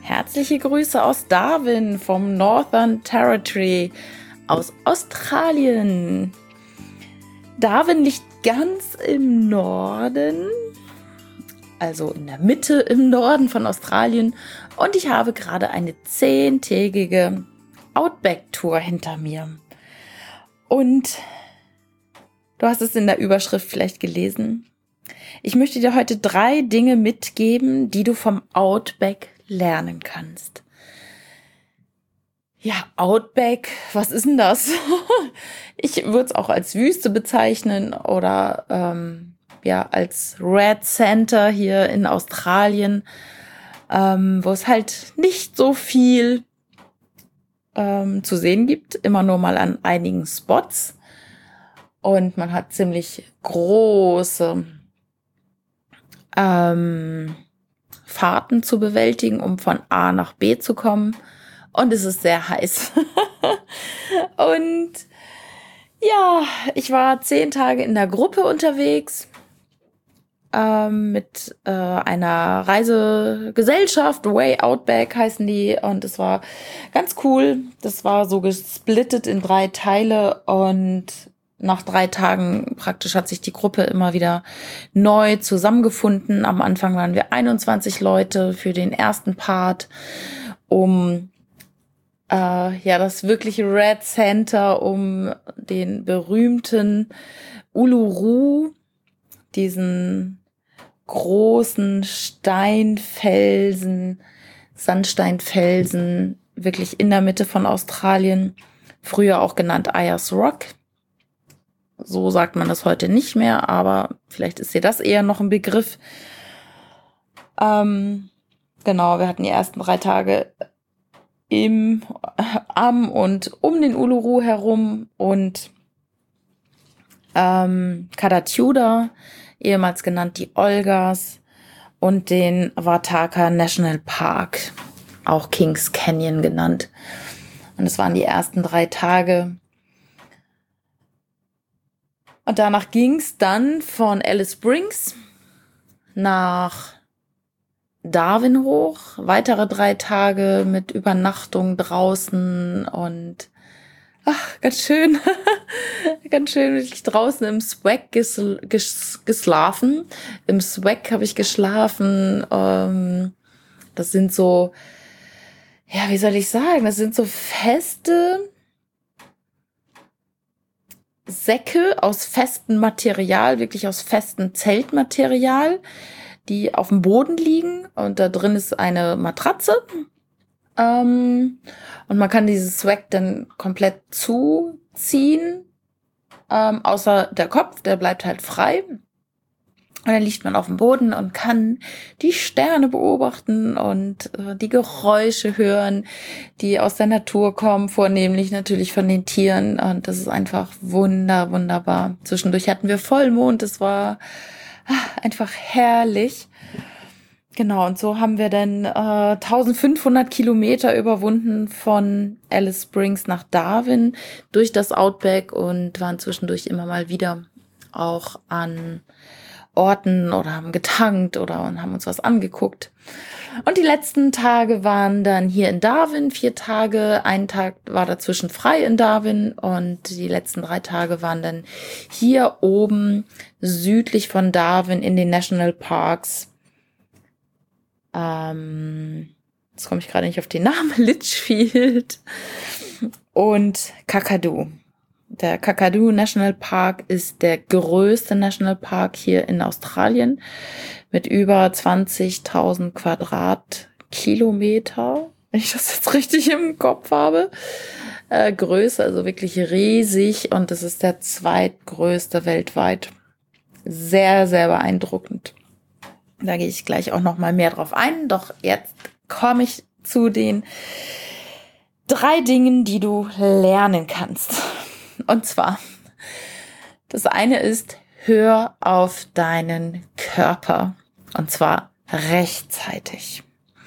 Herzliche Grüße aus Darwin vom Northern Territory aus Australien. Darwin liegt ganz im Norden, also in der Mitte im Norden von Australien, und ich habe gerade eine 10-tägige Outback-Tour hinter mir. Und du hast es in der Überschrift vielleicht gelesen. Ich möchte dir heute 3 Dinge mitgeben, die du vom Outback lernen kannst. Ja, Outback, was ist denn das? Ich würde es auch als Wüste bezeichnen oder als Red Center hier in Australien, wo es halt nicht so viel zu sehen gibt, immer nur mal an einigen Spots. Und man hat ziemlich große Fahrten zu bewältigen, um von A nach B zu kommen. Und es ist sehr heiß. Und ja, ich war 10 Tage in der Gruppe unterwegs mit einer Reisegesellschaft, Way Outback heißen die. Und es war ganz cool. Das war so gesplittet in 3 Teile und nach 3 Tagen praktisch hat sich die Gruppe immer wieder neu zusammengefunden. Am Anfang waren wir 21 Leute für den ersten Part, um das wirkliche Red Center, um den berühmten Uluru, diesen großen Sandsteinfelsen, wirklich in der Mitte von Australien, früher auch genannt Ayers Rock. So sagt man das heute nicht mehr, aber vielleicht ist dir das eher noch ein Begriff. Genau, wir hatten die ersten 3 Tage am und um den Uluru herum und Kadachuda, ehemals genannt die Olgas, und den Wataka National Park, auch Kings Canyon genannt. Und es waren die ersten 3 Tage. Und danach ging es dann von Alice Springs nach Darwin hoch. Weitere 3 Tage mit Übernachtung draußen und ganz schön, ganz schön wirklich draußen im Swag geschlafen. Im Swag habe ich geschlafen. Das sind so, ja, wie soll ich sagen, das sind so feste Säcke aus festem Material, wirklich aus festem Zeltmaterial, die auf dem Boden liegen, und da drin ist eine Matratze. Und man kann dieses Swag dann komplett zuziehen, außer der Kopf, der bleibt halt frei. Und dann liegt man auf dem Boden und kann die Sterne beobachten und die Geräusche hören, die aus der Natur kommen, vornehmlich natürlich von den Tieren. Und das ist einfach wunderbar. Zwischendurch hatten wir Vollmond, es war einfach herrlich. Genau, und so haben wir dann 1500 Kilometer überwunden von Alice Springs nach Darwin durch das Outback und waren zwischendurch immer mal wieder auch an Orten oder haben getankt oder und haben uns was angeguckt. Und die letzten Tage waren dann hier in Darwin, 4 Tage, 1 Tag war dazwischen frei in Darwin, und die letzten 3 Tage waren dann hier oben südlich von Darwin in den National Parks. Jetzt komme ich gerade nicht auf den Namen, Litchfield und Kakadu. Der Kakadu National Park ist der größte Nationalpark hier in Australien mit über 20.000 Quadratkilometer, wenn ich das jetzt richtig im Kopf habe. Größe, also wirklich riesig, und es ist der zweitgrößte weltweit. Sehr, sehr beeindruckend. Da gehe ich gleich auch noch mal mehr drauf ein, doch jetzt komme ich zu den 3 Dingen, die du lernen kannst. Und zwar, das eine ist, hör auf deinen Körper. Und zwar rechtzeitig.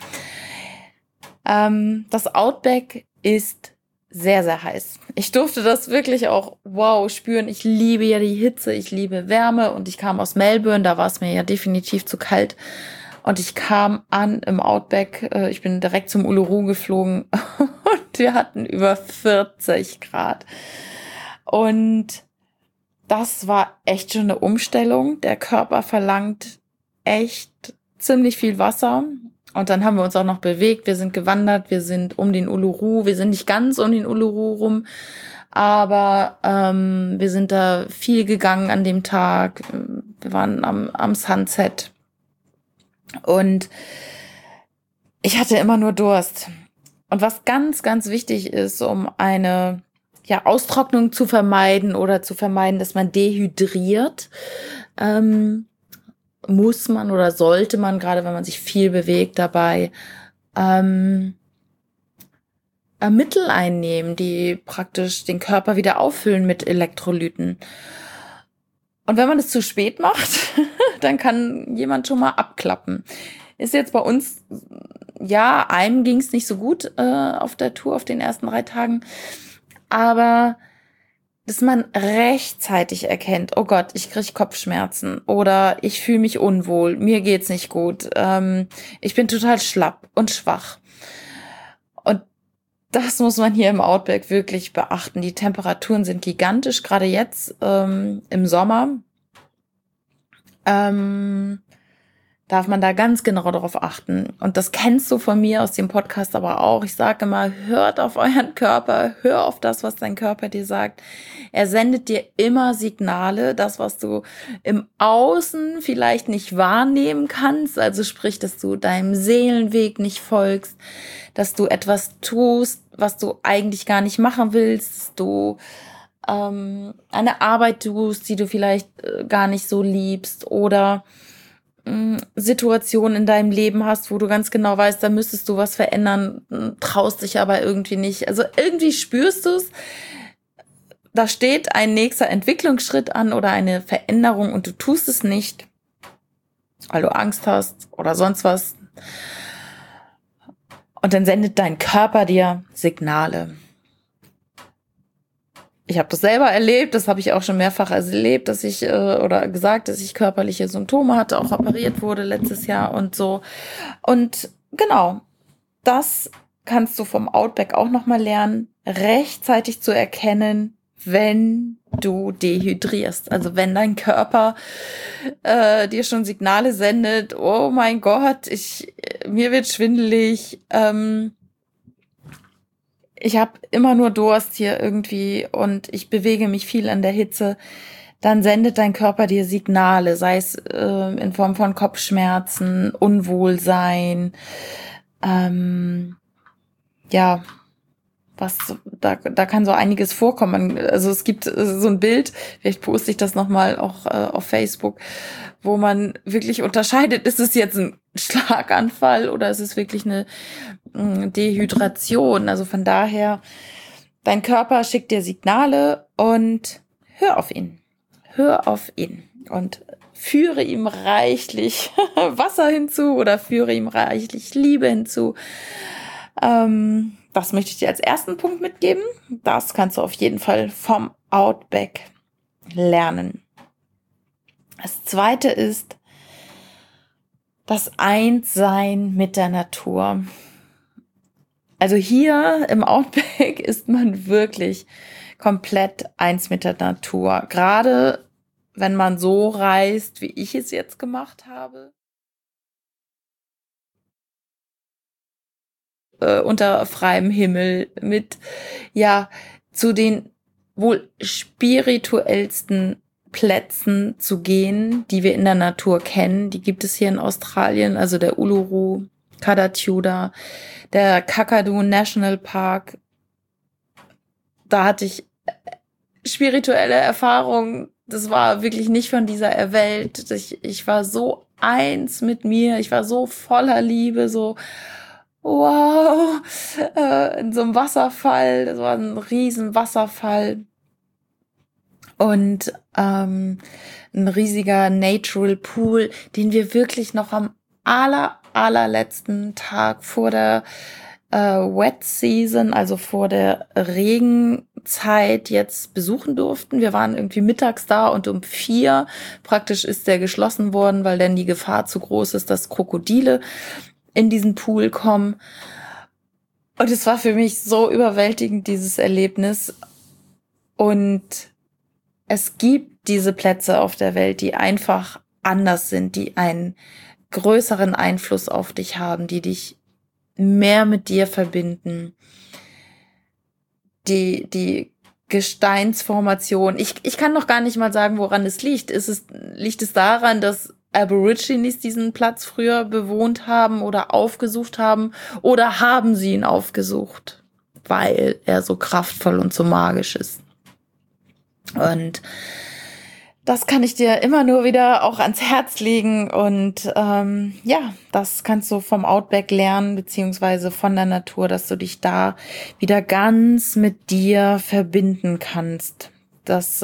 Das Outback ist sehr, sehr heiß. Ich durfte das wirklich auch, spüren. Ich liebe ja die Hitze, ich liebe Wärme, und ich kam aus Melbourne, da war es mir ja definitiv zu kalt. Und ich kam an im Outback, ich bin direkt zum Uluru geflogen und wir hatten über 40 Grad. Und das war echt schon eine Umstellung. Der Körper verlangt echt ziemlich viel Wasser. Und dann haben wir uns auch noch bewegt. Wir sind gewandert, wir sind um den Uluru. Wir sind nicht ganz um den Uluru rum, aber wir sind da viel gegangen an dem Tag. Wir waren am Sunset. Und ich hatte immer nur Durst. Und was ganz, ganz wichtig ist, um eine Austrocknung zu vermeiden oder zu vermeiden, dass man dehydriert, muss man oder sollte man, gerade wenn man sich viel bewegt dabei, Mittel einnehmen, die praktisch den Körper wieder auffüllen mit Elektrolyten. Und wenn man es zu spät macht, dann kann jemand schon mal abklappen. Ist jetzt bei uns, einem ging es nicht so gut auf der Tour, auf den ersten 3 Tagen. Aber dass man rechtzeitig erkennt, oh Gott, ich kriege Kopfschmerzen oder ich fühle mich unwohl, mir geht's nicht gut, ich bin total schlapp und schwach. Und das muss man hier im Outback wirklich beachten. Die Temperaturen sind gigantisch, gerade jetzt im Sommer. Darf man da ganz genau darauf achten. Und das kennst du von mir aus dem Podcast aber auch. Ich sage immer, hört auf euren Körper, hör auf das, was dein Körper dir sagt. Er sendet dir immer Signale, das, was du im Außen vielleicht nicht wahrnehmen kannst. Also sprich, dass du deinem Seelenweg nicht folgst, dass du etwas tust, was du eigentlich gar nicht machen willst, dass du eine Arbeit tust, die du vielleicht gar nicht so liebst oder Situationen in deinem Leben hast, wo du ganz genau weißt, da müsstest du was verändern, traust dich aber irgendwie nicht. Also irgendwie spürst du es, da steht ein nächster Entwicklungsschritt an oder eine Veränderung und du tust es nicht, weil du Angst hast oder sonst was. Und dann sendet dein Körper dir Signale. Ich habe das selber erlebt, das habe ich auch schon mehrfach erlebt, dass ich oder gesagt, dass ich körperliche Symptome hatte, auch operiert wurde letztes Jahr und so. Und genau, das kannst du vom Outback auch nochmal lernen, rechtzeitig zu erkennen, wenn du dehydrierst. Also wenn dein Körper dir schon Signale sendet, oh mein Gott, mir wird schwindelig, ich habe immer nur Durst hier irgendwie und ich bewege mich viel an der Hitze, dann sendet dein Körper dir Signale, sei es in Form von Kopfschmerzen, Unwohlsein, da kann so einiges vorkommen. Also es gibt so ein Bild, vielleicht poste ich das nochmal auch auf Facebook, wo man wirklich unterscheidet, ist es jetzt ein Schlaganfall oder ist es wirklich eine Dehydration? Also von daher, dein Körper schickt dir Signale und hör auf ihn. Hör auf ihn und führe ihm reichlich Wasser hinzu oder führe ihm reichlich Liebe hinzu. Das möchte ich dir als ersten Punkt mitgeben. Das kannst du auf jeden Fall vom Outback lernen. Das zweite ist das Einssein mit der Natur. Also hier im Outback ist man wirklich komplett eins mit der Natur. Gerade wenn man so reist, wie ich es jetzt gemacht habe. Unter freiem Himmel mit, zu den wohl spirituellsten Plätzen zu gehen, die wir in der Natur kennen. Die gibt es hier in Australien, also der Uluru, Kadachuda, der Kakadu National Park. Da hatte ich spirituelle Erfahrungen. Das war wirklich nicht von dieser Welt. Ich war so eins mit mir. Ich war so voller Liebe, so wow, in so einem Wasserfall. Das war ein riesen Wasserfall. Und ein riesiger Natural Pool, den wir wirklich noch am allerletzten Tag vor der Wet Season, also vor der Regenzeit jetzt besuchen durften. Wir waren irgendwie mittags da und um 4 praktisch ist der geschlossen worden, weil dann die Gefahr zu groß ist, dass Krokodile in diesen Pool kommen. Und es war für mich so überwältigend, dieses Erlebnis. Und es gibt diese Plätze auf der Welt, die einfach anders sind, die einen größeren Einfluss auf dich haben, die dich mehr mit dir verbinden. Die Gesteinsformation. Ich kann noch gar nicht mal sagen, woran es liegt. Liegt es daran, dass Aborigines diesen Platz früher bewohnt haben oder aufgesucht haben? Oder haben sie ihn aufgesucht, weil er so kraftvoll und so magisch ist? Und das kann ich dir immer nur wieder auch ans Herz legen und ja, das kannst du vom Outback lernen, beziehungsweise von der Natur, dass du dich da wieder ganz mit dir verbinden kannst. Das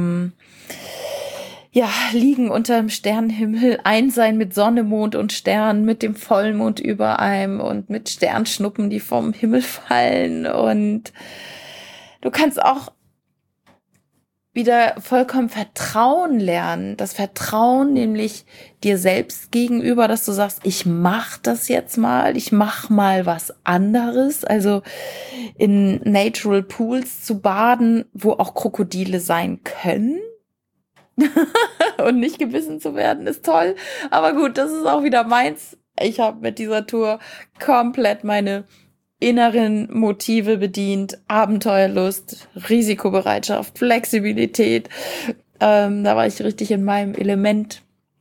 ja, liegen unter dem Sternenhimmel, eins sein mit Sonne, Mond und Sternen, mit dem Vollmond über einem und mit Sternschnuppen, die vom Himmel fallen. Und du kannst auch wieder vollkommen Vertrauen lernen. Das Vertrauen nämlich dir selbst gegenüber, dass du sagst, ich mach das jetzt mal, ich mach mal was anderes. Also in Natural Pools zu baden, wo auch Krokodile sein können. Und nicht gebissen zu werden, ist toll. Aber gut, das ist auch wieder meins. Ich habe mit dieser Tour komplett meine inneren Motive bedient. Abenteuerlust, Risikobereitschaft, Flexibilität. Da war ich richtig in meinem Element.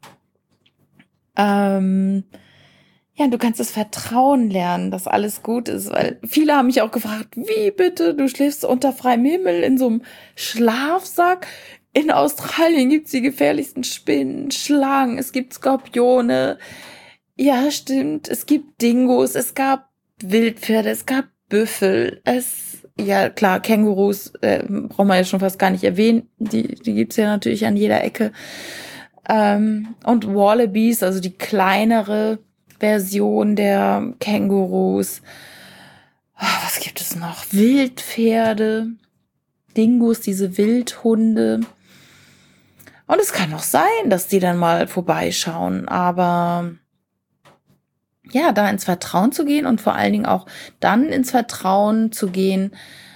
Ja, du kannst das Vertrauen lernen, dass alles gut ist, weil viele haben mich auch gefragt, wie bitte, du schläfst unter freiem Himmel in so einem Schlafsack? In Australien gibt's die gefährlichsten Spinnen, Schlangen, es gibt Skorpione. Ja, stimmt, es gibt Dingos, es gab Wildpferde, es gab Büffel, ja klar, Kängurus, brauchen wir ja schon fast gar nicht erwähnen, die gibt's ja natürlich an jeder Ecke. Und Wallabies, also die kleinere Version der Kängurus. Was gibt es noch? Wildpferde, Dingos, diese Wildhunde. Und es kann auch sein, dass die dann mal vorbeischauen, aber ja, da ins Vertrauen zu gehen und vor allen Dingen auch dann ins Vertrauen zu gehen,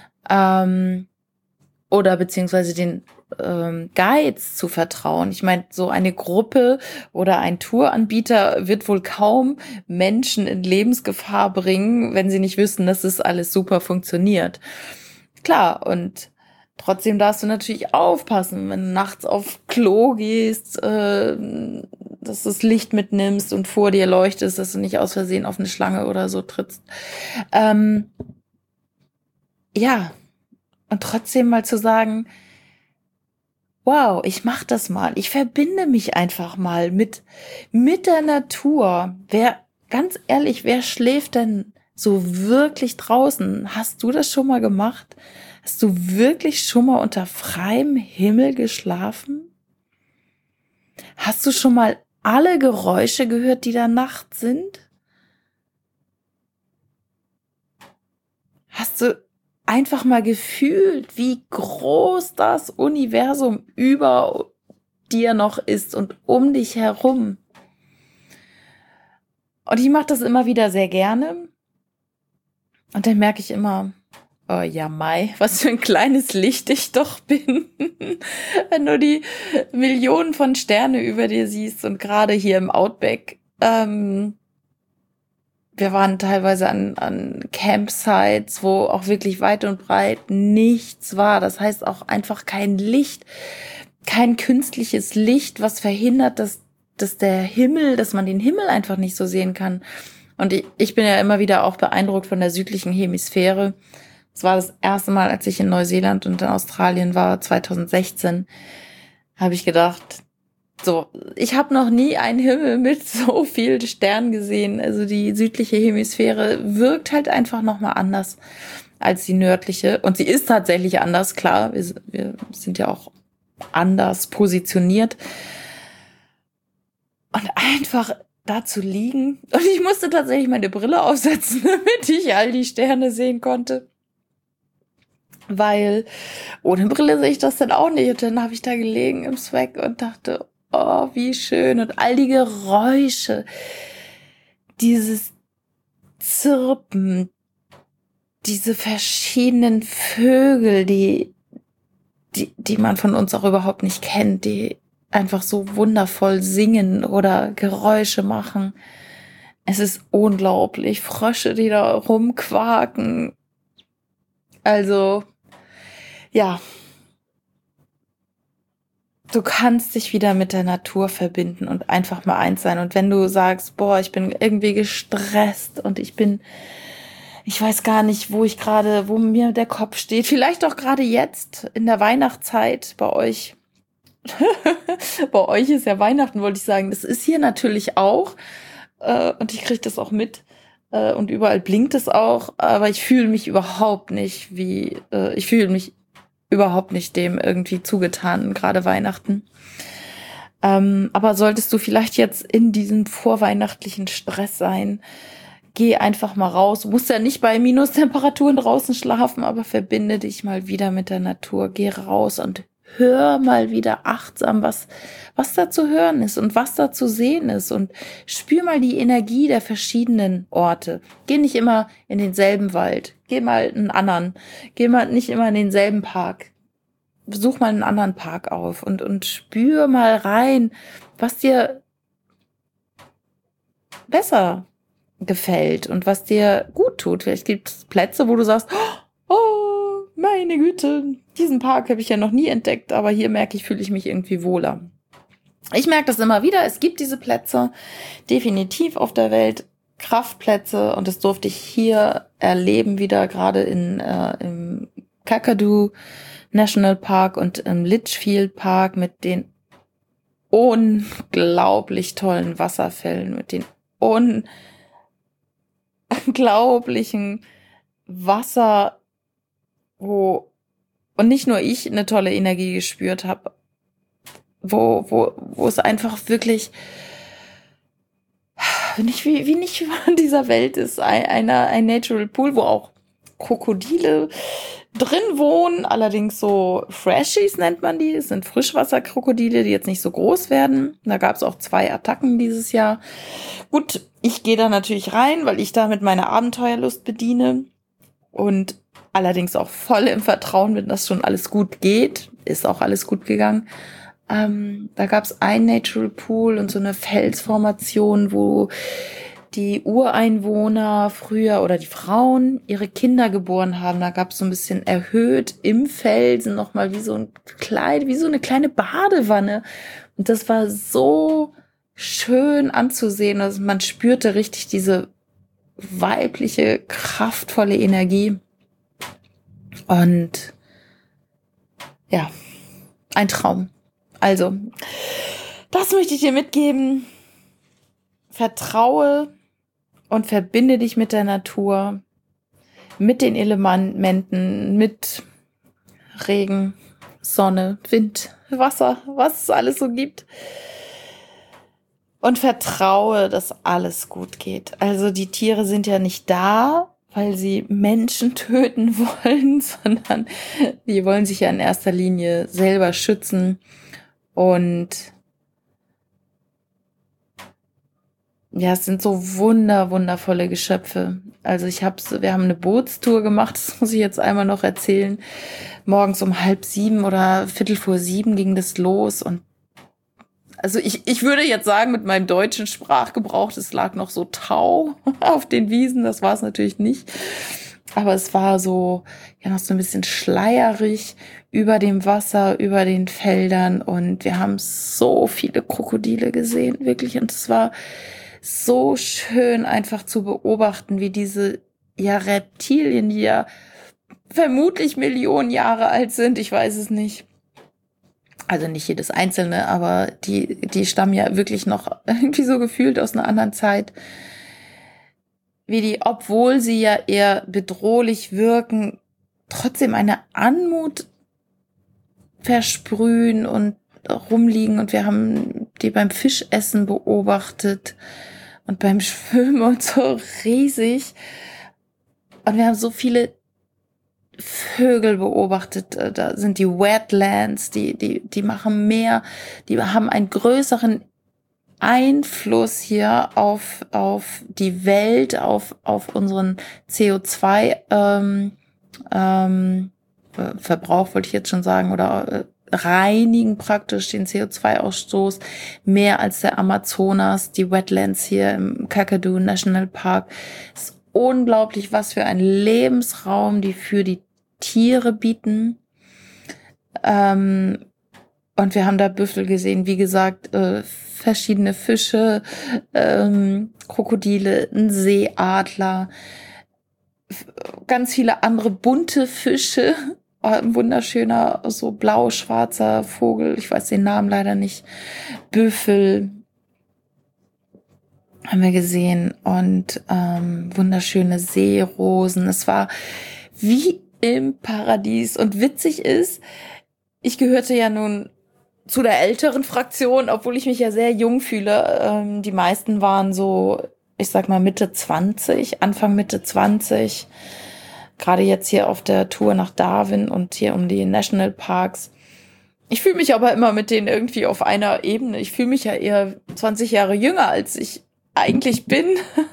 oder beziehungsweise den Guides zu vertrauen. Ich meine, so eine Gruppe oder ein Touranbieter wird wohl kaum Menschen in Lebensgefahr bringen, wenn sie nicht wissen, dass es alles super funktioniert. Klar, und trotzdem darfst du natürlich aufpassen, wenn du nachts auf Klo gehst, dass du das Licht mitnimmst und vor dir leuchtest, dass du nicht aus Versehen auf eine Schlange oder so trittst. Ja, und trotzdem mal zu sagen, wow, ich mach das mal. Ich verbinde mich einfach mal mit der Natur. Ganz ehrlich, wer schläft denn so wirklich draußen? Hast du das schon mal gemacht? Hast du wirklich schon mal unter freiem Himmel geschlafen? Hast du schon mal alle Geräusche gehört, die da nachts sind? Hast du einfach mal gefühlt, wie groß das Universum über dir noch ist und um dich herum? Und ich mache das immer wieder sehr gerne. Und dann merke ich immer, oh ja, Mai, was für ein kleines Licht ich doch bin. Wenn du die Millionen von Sterne über dir siehst und gerade hier im Outback, wir waren teilweise an Campsites, wo auch wirklich weit und breit nichts war. Das heißt auch einfach kein Licht, kein künstliches Licht, was verhindert, dass man den Himmel einfach nicht so sehen kann. Und ich bin ja immer wieder auch beeindruckt von der südlichen Hemisphäre. Das war das erste Mal, als ich in Neuseeland und in Australien war, 2016, habe ich gedacht, so, ich habe noch nie einen Himmel mit so vielen Sternen gesehen. Also die südliche Hemisphäre wirkt halt einfach nochmal anders als die nördliche. Und sie ist tatsächlich anders, klar. Wir sind ja auch anders positioniert. Und einfach da zu liegen. Und ich musste tatsächlich meine Brille aufsetzen, damit ich all die Sterne sehen konnte. Weil ohne Brille sehe ich das dann auch nicht. Und dann habe ich da gelegen im Swag und dachte, oh, wie schön. Und all die Geräusche, dieses Zirpen, diese verschiedenen Vögel, die man von uns auch überhaupt nicht kennt, die einfach so wundervoll singen oder Geräusche machen. Es ist unglaublich. Frösche, die da rumquaken. Also, ja. Du kannst dich wieder mit der Natur verbinden und einfach mal eins sein. Und wenn du sagst, boah, ich bin irgendwie gestresst und ich weiß gar nicht, wo mir der Kopf steht. Vielleicht auch gerade jetzt in der Weihnachtszeit bei euch. Bei euch ist ja Weihnachten, wollte ich sagen. Das ist hier natürlich auch. Und ich kriege das auch mit. Und überall blinkt es auch. Aber ich fühle mich überhaupt nicht dem irgendwie zugetan, gerade Weihnachten. Aber solltest du vielleicht jetzt in diesem vorweihnachtlichen Stress sein, geh einfach mal raus. Du musst ja nicht bei Minustemperaturen draußen schlafen, aber verbinde dich mal wieder mit der Natur. Geh raus und hör mal wieder achtsam, was da zu hören ist und was da zu sehen ist. Und spür mal die Energie der verschiedenen Orte. Geh nicht immer in denselben Wald. Geh mal in einen anderen. Geh mal nicht immer in denselben Park. Such mal einen anderen Park auf und spür mal rein, was dir besser gefällt und was dir gut tut. Vielleicht gibt es Plätze, wo du sagst, oh, meine Güte, diesen Park habe ich ja noch nie entdeckt, aber hier merke ich, fühle ich mich irgendwie wohler. Ich merke das immer wieder, es gibt diese Plätze definitiv auf der Welt, Kraftplätze, und das durfte ich hier erleben, wieder gerade im Kakadu National Park und im Litchfield Park mit den unglaublich tollen Wasserfällen, mit den unglaublichen Wasser, und nicht nur ich eine tolle Energie gespürt habe, wo es einfach wirklich wie nicht von dieser Welt ist, ein Natural Pool, wo auch Krokodile drin wohnen, allerdings so Freshies nennt man die. Es sind Frischwasserkrokodile, die jetzt nicht so groß werden. Da gab es auch 2 Attacken dieses Jahr. Gut, ich gehe da natürlich rein, weil ich damit meine Abenteuerlust bediene und allerdings auch voll im Vertrauen bin, dass schon alles gut geht. Ist auch alles gut gegangen. Da gab es ein Natural Pool und so eine Felsformation, wo die Ureinwohner früher oder die Frauen ihre Kinder geboren haben. Da gab es so ein bisschen erhöht im Felsen nochmal wie so eine kleine Badewanne. Und das war so schön anzusehen. Also man spürte richtig diese weibliche, kraftvolle Energie. Und ja, ein Traum. Also, das möchte ich dir mitgeben. Vertraue und verbinde dich mit der Natur, mit den Elementen, mit Regen, Sonne, Wind, Wasser, was es alles so gibt. Und vertraue, dass alles gut geht. Also die Tiere sind ja nicht da, weil sie Menschen töten wollen, sondern die wollen sich ja in erster Linie selber schützen. Und ja, es sind so wundervolle Geschöpfe. Also wir haben eine Bootstour gemacht, das muss ich jetzt einmal noch erzählen. Morgens um 6:30 oder 6:45 ging das los. Und also ich würde jetzt sagen, mit meinem deutschen Sprachgebrauch, es lag noch so Tau auf den Wiesen, das war es natürlich nicht. Aber es war so, ja, noch so ein bisschen schleierig über dem Wasser, über den Feldern. Und wir haben so viele Krokodile gesehen, wirklich. Und es war so schön einfach zu beobachten, wie diese Reptilien, die ja vermutlich Millionen Jahre alt sind, ich weiß es nicht. Also nicht jedes einzelne, aber die stammen ja wirklich noch irgendwie so gefühlt aus einer anderen Zeit. Wie die, obwohl sie ja eher bedrohlich wirken, trotzdem eine Anmut versprühen und rumliegen. Und wir haben die beim Fischessen beobachtet. und beim Schwimmen und so riesig. Und wir haben so viele Vögel beobachtet. Da sind die Wetlands, die machen mehr, die haben einen größeren Einfluss hier auf die Welt, auf unseren CO2 Verbrauch, wollte ich jetzt schon sagen, oder reinigen praktisch den CO2-Ausstoß mehr als der Amazonas, die Wetlands hier im Kakadu National Park. Es ist unglaublich, was für ein Lebensraum die für die Tiere bieten. Und wir haben da Büffel gesehen, wie gesagt, verschiedene Fische, Krokodile, ein Seeadler, ganz viele andere bunte Fische, ein wunderschöner, so blau-schwarzer Vogel, ich weiß den Namen leider nicht, Büffel haben wir gesehen und wunderschöne Seerosen. Es war wie im Paradies und witzig ist, ich gehörte ja nun zu der älteren Fraktion, obwohl ich mich ja sehr jung fühle. Die meisten waren so, ich sag mal Mitte 20, Anfang Mitte 20. Gerade jetzt hier auf der Tour nach Darwin und hier um die Nationalparks. Ich fühle mich aber immer mit denen irgendwie auf einer Ebene. Ich fühle mich ja eher 20 Jahre jünger, als ich eigentlich bin.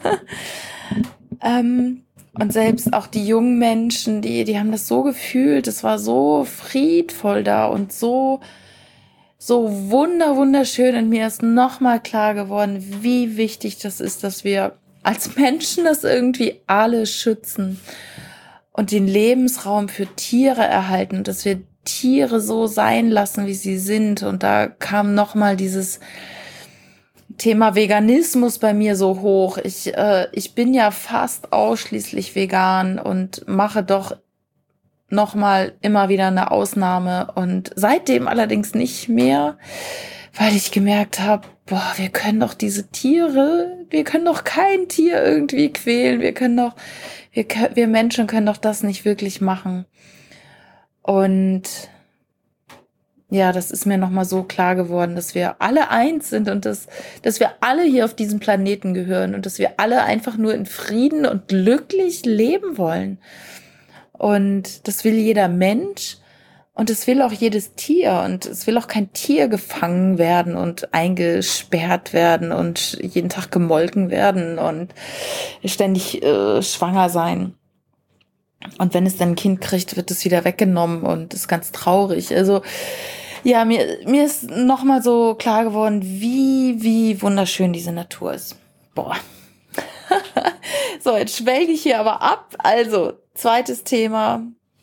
Und selbst auch die jungen Menschen, die haben das so gefühlt. Es war so friedvoll da und so wunderschön. Und mir ist nochmal klar geworden, wie wichtig das ist, dass wir als Menschen das irgendwie alle schützen und den Lebensraum für Tiere erhalten, dass wir Tiere so sein lassen, wie sie sind. Und da kam nochmal dieses Thema Veganismus bei mir so hoch. Ich bin ja fast ausschließlich vegan und mache doch nochmal immer wieder eine Ausnahme. Und seitdem allerdings nicht mehr, weil ich gemerkt habe, wir können doch wir können doch kein Tier irgendwie quälen. Wir Menschen können doch das nicht wirklich machen. Und ja, das ist mir nochmal so klar geworden, dass wir alle eins sind und dass wir alle hier auf diesem Planeten gehören und dass wir alle einfach nur in Frieden und glücklich leben wollen. Und das will jeder Mensch und das will auch jedes Tier und es will auch kein Tier gefangen werden und eingesperrt werden und jeden Tag gemolken werden und ständig schwanger sein. Und wenn es dann ein Kind kriegt, wird es wieder weggenommen und ist ganz traurig. Also ja, mir ist nochmal so klar geworden, wie wunderschön diese Natur ist. Boah. So, jetzt schwelge ich hier aber ab. Also, zweites Thema.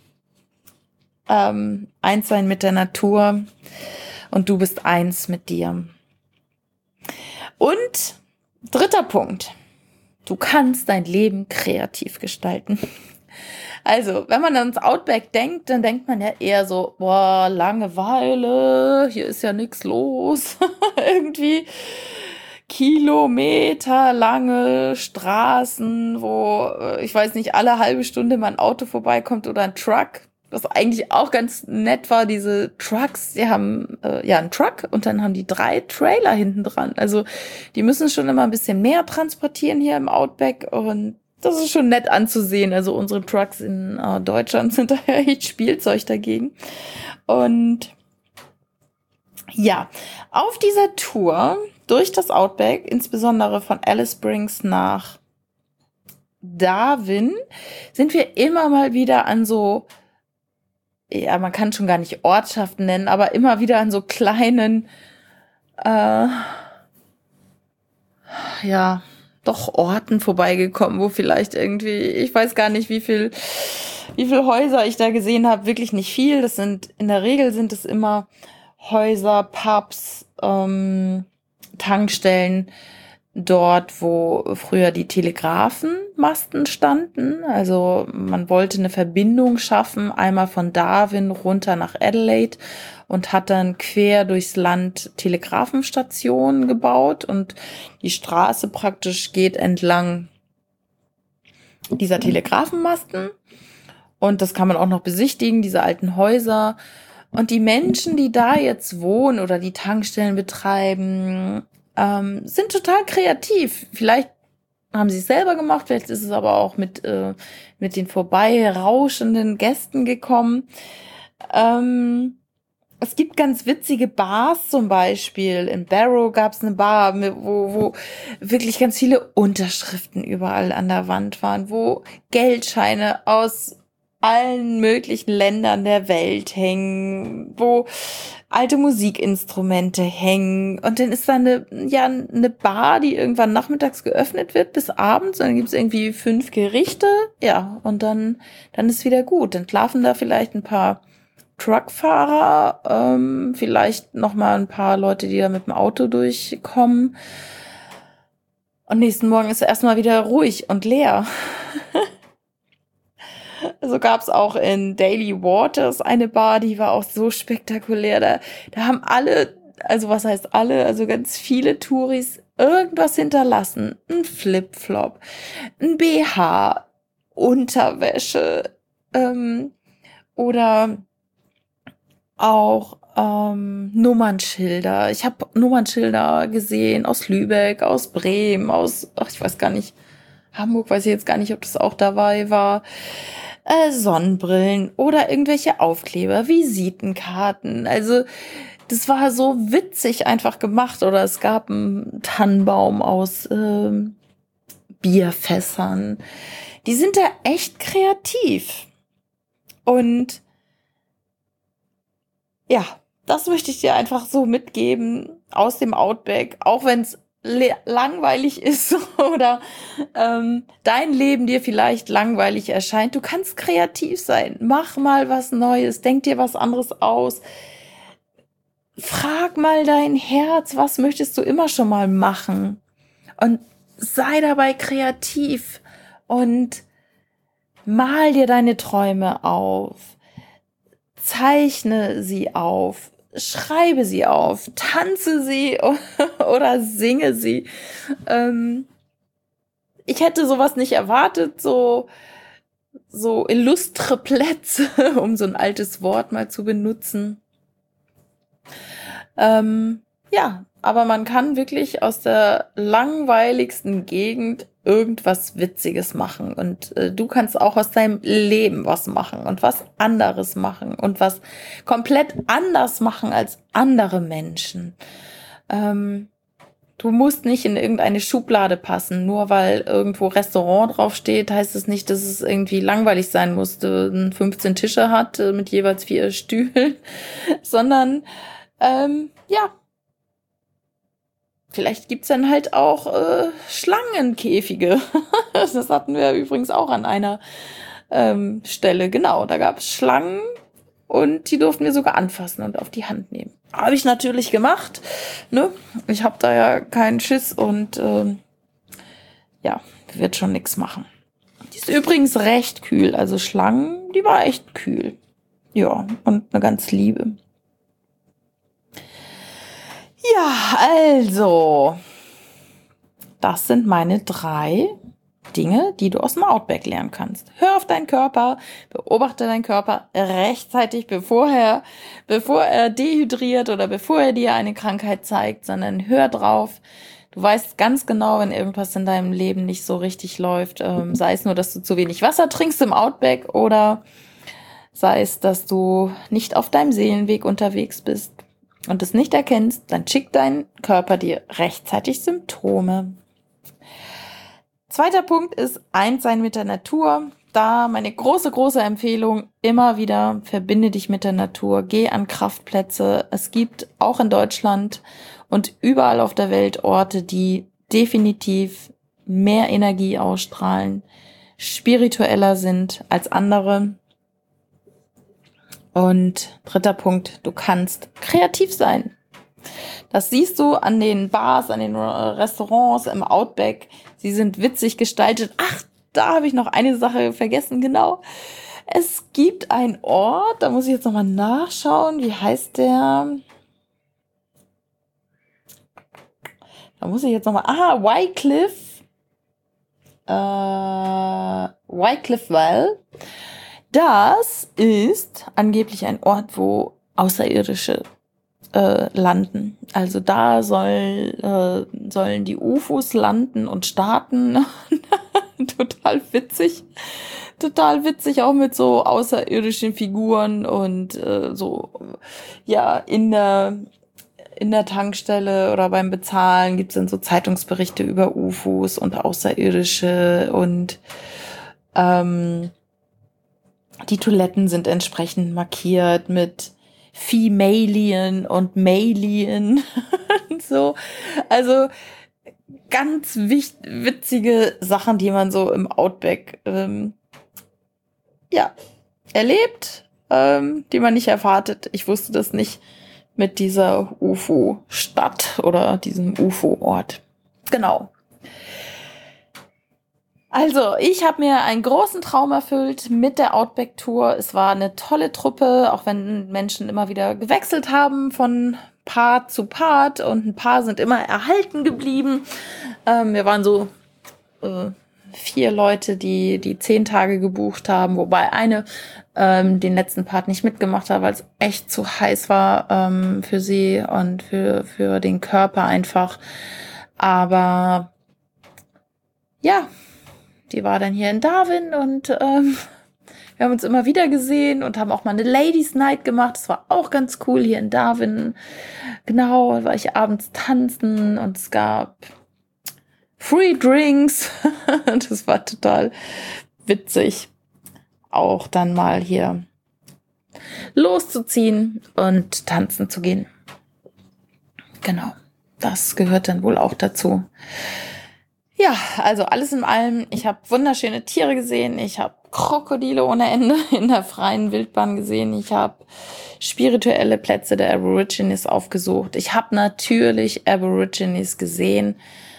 Eins sein mit der Natur und du bist eins mit dir. Und dritter Punkt. Du kannst dein Leben kreativ gestalten. Also, wenn man ans Outback denkt, dann denkt man ja eher so, Langeweile, hier ist ja nichts los. Irgendwie kilometerlange Straßen, wo, ich weiß nicht, alle halbe Stunde mal ein Auto vorbeikommt oder ein Truck. Was eigentlich auch ganz nett war, diese Trucks, die haben einen Truck und dann haben die 3 Trailer hinten dran. Also die müssen schon immer ein bisschen mehr transportieren hier im Outback und das ist schon nett anzusehen. Also unsere Trucks in Deutschland sind da ja echt Spielzeug dagegen. Und ja, auf dieser Tour durch das Outback, insbesondere von Alice Springs nach Darwin, sind wir immer mal wieder an so, ja, man kann schon gar nicht Ortschaften nennen, aber immer wieder an so kleinen, Orten vorbeigekommen, wo vielleicht irgendwie, ich weiß gar nicht, wie viel Häuser ich da gesehen habe, wirklich nicht viel. In der Regel sind es immer Häuser, Pubs, Tankstellen, dort, wo früher die Telegrafenmasten standen. Also man wollte eine Verbindung schaffen, einmal von Darwin runter nach Adelaide und hat dann quer durchs Land Telegrafenstationen gebaut und die Straße praktisch geht entlang dieser Telegrafenmasten und das kann man auch noch besichtigen, diese alten Häuser. Und die Menschen, die da jetzt wohnen oder die Tankstellen betreiben, sind total kreativ. Vielleicht haben sie es selber gemacht, vielleicht ist es aber auch mit den vorbeirauschenden Gästen gekommen. Es gibt ganz witzige Bars zum Beispiel. In Barrow gab es eine Bar, wo wirklich ganz viele Unterschriften überall an der Wand waren, wo Geldscheine aus allen möglichen Ländern der Welt hängen, wo alte Musikinstrumente hängen. Und dann ist da eine Bar, die irgendwann nachmittags geöffnet wird bis abends. Und dann gibt's irgendwie 5 Gerichte. Ja, und dann ist wieder gut. Dann schlafen da vielleicht ein paar Truckfahrer, vielleicht noch mal ein paar Leute, die da mit dem Auto durchkommen. Und nächsten Morgen ist erstmal wieder ruhig und leer. Also gab es auch in Daily Waters eine Bar, die war auch so spektakulär. Da haben alle, also was heißt alle, also ganz viele Touris irgendwas hinterlassen. Ein Flipflop, ein BH, Unterwäsche, oder auch Nummernschilder. Ich habe Nummernschilder gesehen aus Lübeck, aus Bremen, ich weiß gar nicht, Hamburg, weiß ich jetzt gar nicht, ob das auch dabei war. Sonnenbrillen oder irgendwelche Aufkleber, Visitenkarten. Also das war so witzig einfach gemacht. Oder es gab einen Tannenbaum aus Bierfässern. Die sind da echt kreativ. Und ja, das möchte ich dir einfach so mitgeben aus dem Outback, auch wenn es langweilig ist oder dein Leben dir vielleicht langweilig erscheint. Du kannst kreativ sein. Mach mal was Neues. Denk dir was anderes aus. Frag mal dein Herz, was möchtest du immer schon mal machen? Und sei dabei kreativ und mal dir deine Träume auf. Zeichne sie auf. Schreibe sie auf, tanze sie oder singe sie. Ich hätte sowas nicht erwartet, so illustre Plätze, um so ein altes Wort mal zu benutzen. Ja, aber man kann wirklich aus der langweiligsten Gegend irgendwas Witziges machen. Und du kannst auch aus deinem Leben was machen und was anderes machen und was komplett anders machen als andere Menschen. Du musst nicht in irgendeine Schublade passen. Nur weil irgendwo Restaurant draufsteht, heißt es nicht, dass es irgendwie langweilig sein muss, 15 Tische hat mit jeweils 4 Stühlen, sondern ja, vielleicht gibt's dann halt auch Schlangenkäfige. Das hatten wir übrigens auch an einer Stelle. Genau, da gab's Schlangen und die durften wir sogar anfassen und auf die Hand nehmen. Habe ich natürlich gemacht. Ne? Ich habe da ja keinen Schiss und ja, wird schon nix machen. Die ist übrigens recht kühl. Also Schlangen, die war echt kühl. Ja, und eine ganz liebe. Ja, also, das sind meine 3 Dinge, die du aus dem Outback lernen kannst. Hör auf deinen Körper, beobachte deinen Körper rechtzeitig, bevor er dehydriert oder bevor er dir eine Krankheit zeigt, sondern hör drauf. Du weißt ganz genau, wenn irgendwas in deinem Leben nicht so richtig läuft, sei es nur, dass du zu wenig Wasser trinkst im Outback oder sei es, dass du nicht auf deinem Seelenweg unterwegs bist und es nicht erkennst, dann schickt dein Körper dir rechtzeitig Symptome. 2. Punkt ist eins sein mit der Natur. Da meine große, große Empfehlung, immer wieder verbinde dich mit der Natur, geh an Kraftplätze. Es gibt auch in Deutschland und überall auf der Welt Orte, die definitiv mehr Energie ausstrahlen, spiritueller sind als andere. Und 3. Punkt, du kannst kreativ sein. Das siehst du an den Bars, an den Restaurants, im Outback. Sie sind witzig gestaltet. Ach, da habe ich noch eine Sache vergessen, genau. Es gibt einen Ort, da muss ich jetzt nochmal nachschauen. Wie heißt der? Da muss ich jetzt nochmal... Wycliffe Well. Das ist angeblich ein Ort, wo Außerirdische landen. Also da sollen die UFOs landen und starten. Total witzig. Total witzig, auch mit so außerirdischen Figuren und so, ja, in der Tankstelle oder beim Bezahlen gibt's dann so Zeitungsberichte über UFOs und Außerirdische und die Toiletten sind entsprechend markiert mit Femalien und Malien und so. Also ganz witzige Sachen, die man so im Outback erlebt, die man nicht erwartet. Ich wusste das nicht mit dieser UFO-Stadt oder diesem UFO-Ort. Genau. Also, ich habe mir einen großen Traum erfüllt mit der Outback-Tour. Es war eine tolle Truppe, auch wenn Menschen immer wieder gewechselt haben von Part zu Part und ein paar sind immer erhalten geblieben. Wir waren so 4 Leute, die 10 Tage gebucht haben, wobei eine den letzten Part nicht mitgemacht hat, weil es echt zu heiß war für sie und für den Körper einfach. Aber ja, die war dann hier in Darwin und wir haben uns immer wieder gesehen und haben auch mal eine Ladies Night gemacht. Das war auch ganz cool hier in Darwin. Genau, da war ich abends tanzen und es gab Free Drinks. Das war total witzig, auch dann mal hier loszuziehen und tanzen zu gehen. Genau, das gehört dann wohl auch dazu. Ja, also alles in allem, ich habe wunderschöne Tiere gesehen, ich habe Krokodile ohne Ende in der freien Wildbahn gesehen, ich habe spirituelle Plätze der Aborigines aufgesucht, ich habe natürlich Aborigines gesehen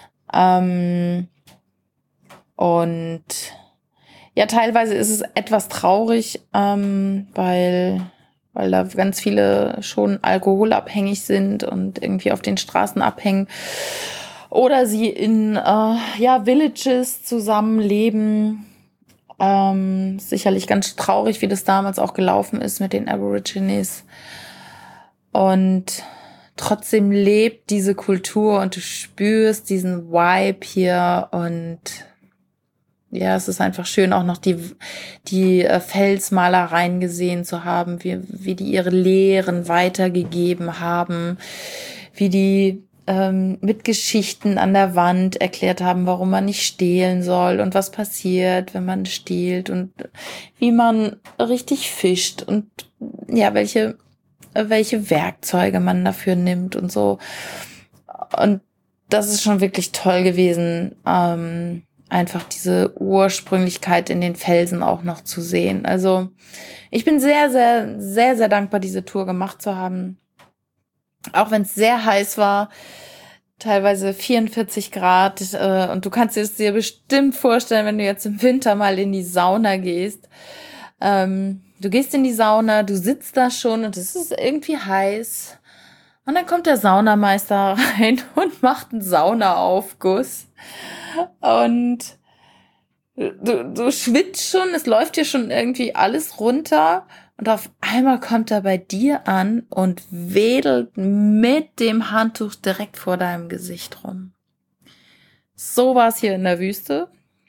und ja, teilweise ist es etwas traurig, weil da ganz viele schon alkoholabhängig sind und irgendwie auf den Straßen abhängen. Oder sie in Villages zusammenleben. Sicherlich ganz traurig, wie das damals auch gelaufen ist mit den Aborigines. Und trotzdem lebt diese Kultur und du spürst diesen Vibe hier. Und ja, es ist einfach schön, auch noch die Felsmalereien gesehen zu haben, wie die ihre Lehren weitergegeben haben, wie die mit Geschichten an der Wand erklärt haben, warum man nicht stehlen soll und was passiert, wenn man stiehlt und wie man richtig fischt und ja, welche Werkzeuge man dafür nimmt und so. Und das ist schon wirklich toll gewesen, einfach diese Ursprünglichkeit in den Felsen auch noch zu sehen. Also ich bin sehr, sehr, sehr, sehr dankbar, diese Tour gemacht zu haben. Auch wenn es sehr heiß war, teilweise 44 Grad. Und du kannst es dir bestimmt vorstellen, wenn du jetzt im Winter mal in die Sauna gehst. Du gehst in die Sauna, du sitzt da schon und es ist irgendwie heiß. Und dann kommt der Saunameister rein und macht einen Saunaaufguss. Und du schwitzt schon, es läuft dir schon irgendwie alles runter. Und auf einmal kommt er bei dir an und wedelt mit dem Handtuch direkt vor deinem Gesicht rum. So war es hier in der Wüste.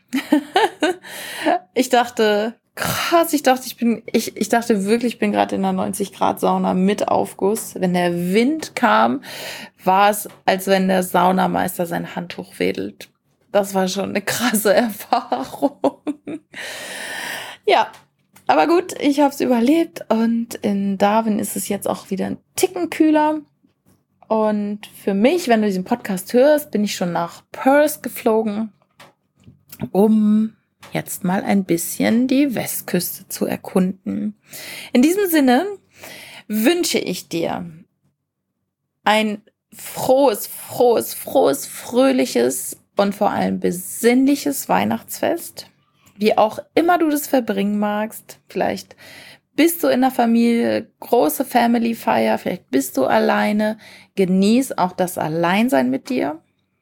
Ich dachte, krass, ich dachte wirklich, ich bin gerade in einer 90-Grad-Sauna mit Aufguss. Wenn der Wind kam, war es, als wenn der Saunameister sein Handtuch wedelt. Das war schon eine krasse Erfahrung. Ja. Aber gut, ich habe es überlebt und in Darwin ist es jetzt auch wieder ein Ticken kühler. Und für mich, wenn du diesen Podcast hörst, bin ich schon nach Perth geflogen, um jetzt mal ein bisschen die Westküste zu erkunden. In diesem Sinne wünsche ich dir ein frohes, fröhliches und vor allem besinnliches Weihnachtsfest. Wie auch immer du das verbringen magst. Vielleicht bist du in der Familie, große Family-Feier, vielleicht bist du alleine. Genieß auch das Alleinsein mit dir.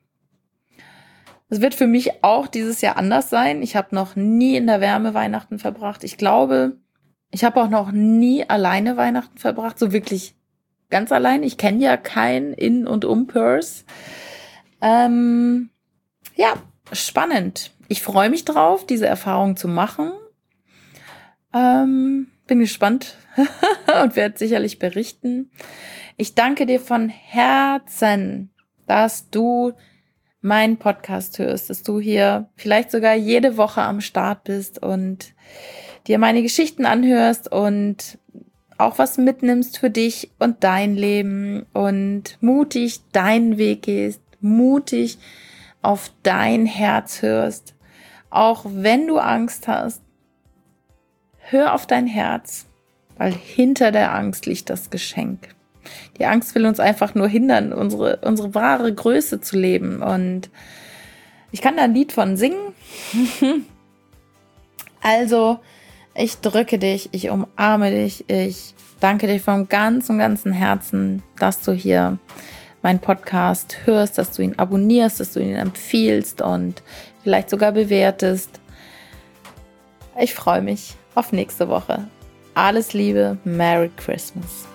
Es wird für mich auch dieses Jahr anders sein. Ich habe noch nie in der Wärme Weihnachten verbracht. Ich glaube, ich habe auch noch nie alleine Weihnachten verbracht. So wirklich ganz allein. Ich kenne ja kein in- und um-Purse. Ja, spannend. Ich freue mich drauf, diese Erfahrung zu machen. Bin gespannt und werde sicherlich berichten. Ich danke dir von Herzen, dass du meinen Podcast hörst, dass du hier vielleicht sogar jede Woche am Start bist und dir meine Geschichten anhörst und auch was mitnimmst für dich und dein Leben und mutig deinen Weg gehst, mutig auf dein Herz hörst. Auch wenn du Angst hast, hör auf dein Herz, weil hinter der Angst liegt das Geschenk. Die Angst will uns einfach nur hindern, unsere wahre Größe zu leben. Und ich kann da ein Lied von singen. Also, ich drücke dich, ich umarme dich, ich danke dir vom ganzen Herzen, dass du hier meinen Podcast hörst, dass du ihn abonnierst, dass du ihn empfiehlst und vielleicht sogar bewertest. Ich freue mich auf nächste Woche. Alles Liebe, Merry Christmas.